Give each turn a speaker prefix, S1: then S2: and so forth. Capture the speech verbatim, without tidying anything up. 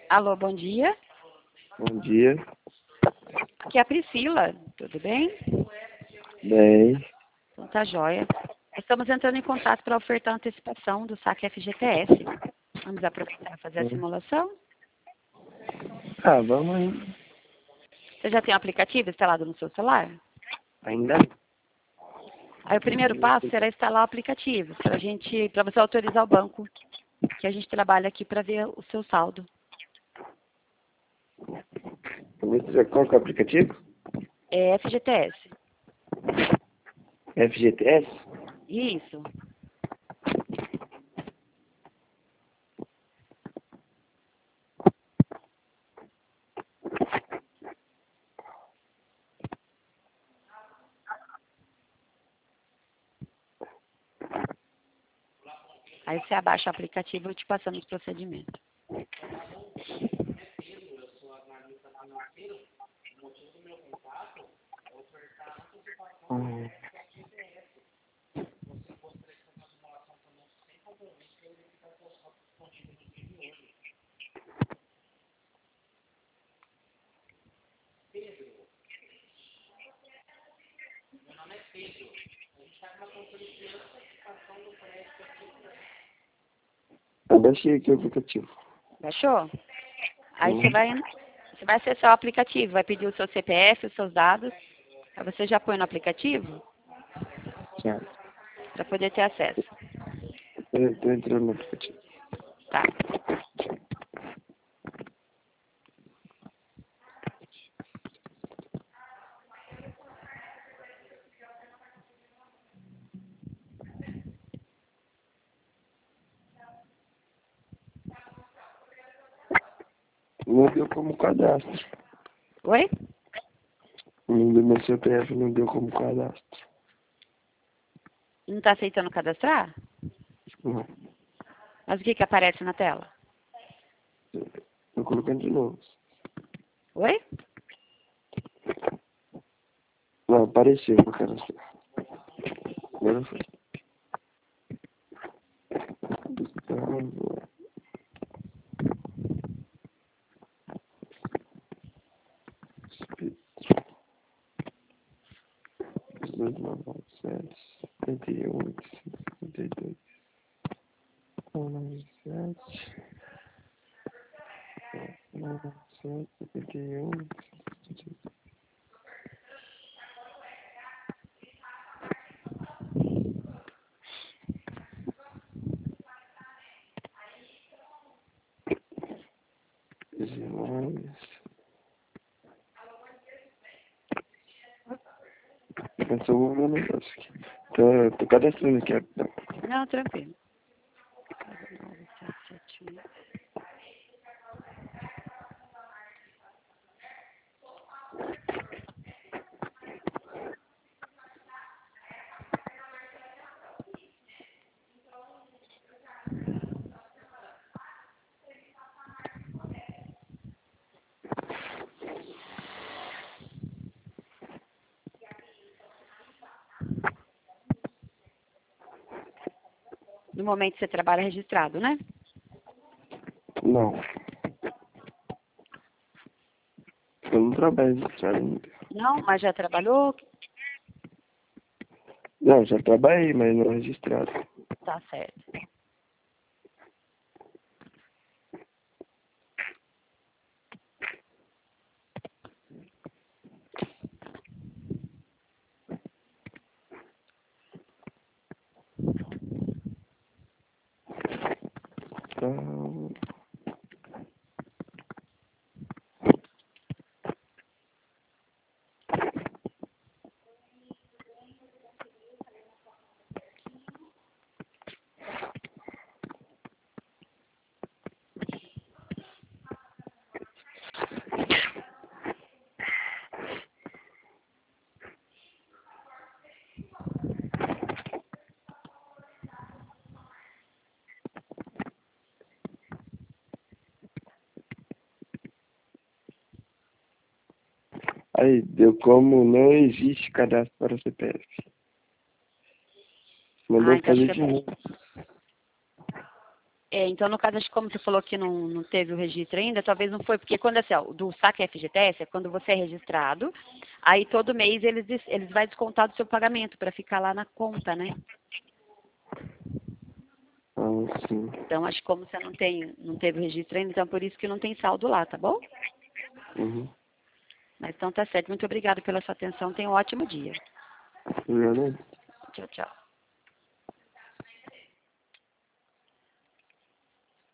S1: Alô, bom dia.
S2: Bom dia.
S1: Aqui é a Priscila, tudo bem?
S2: Bem.
S1: Então tá jóia. Estamos entrando em contato para ofertar a antecipação do saque F G T S. Vamos aproveitar e fazer a simulação?
S2: Ah, vamos aí.
S1: Você já tem o aplicativo instalado no seu celular?
S2: Ainda?
S1: Aí o primeiro passo será instalar o aplicativo, para a gente, para você autorizar o banco, que a gente trabalha aqui para ver o seu saldo.
S2: Qual que é o aplicativo?
S1: É F G T S.
S2: F G T S?
S1: Isso. Aí você abaixa o aplicativo e eu te passando os procedimentos.
S2: Hum. Eu baixei aqui o aplicativo.
S1: Baixou? Aí
S2: Hum.
S1: você vai, você vai acessar o aplicativo, vai pedir o seu C P F, os seus dados. Aí você já põe no aplicativo
S2: Certo.
S1: para poder ter acesso.
S2: Eu tô entrando no aplicativo.
S1: Tá.
S2: Não deu como cadastro.
S1: Oi?
S2: Não deu meu C P F, não deu como cadastro.
S1: Não está aceitando cadastrar?
S2: Não.
S1: Mas o que que aparece na tela?
S2: Tô colocando de novo.
S1: Oi?
S2: Não, apareceu pra cadastrar. Agora foi. dois nove sete, setenta e oito, cinquenta e dois, nove sete, nove sete, setenta e um, dezenove. Pensou o meu negócio aqui. Tô, tô cadastrando aqui, ó.
S1: Não, tranquilo. nove sete sete um. No momento você trabalha registrado, né?
S2: Não. Eu não trabalho registrado ainda.
S1: Não, mas já trabalhou?
S2: Não, já trabalhei, mas não registrado.
S1: Tá certo.
S2: Então, aí, deu como não existe cadastro para C P F.
S1: Ah,
S2: Mandou
S1: então acho
S2: fazer
S1: que
S2: de
S1: é...
S2: novo.
S1: É, então, no caso, acho que como você falou que não, não teve o registro ainda, talvez não foi, porque quando assim, ó, do saque F G T S é quando você é registrado, aí todo mês eles, des- eles vai descontar do seu pagamento para ficar lá na conta, né?
S2: Ah, sim.
S1: Então, acho que como você não tem, não teve o registro ainda, então por isso que não tem saldo lá, tá bom?
S2: Uhum.
S1: Mas então tá certo. Muito obrigada pela sua atenção. Tenha um ótimo dia.
S2: Obrigado.
S1: Tchau, tchau.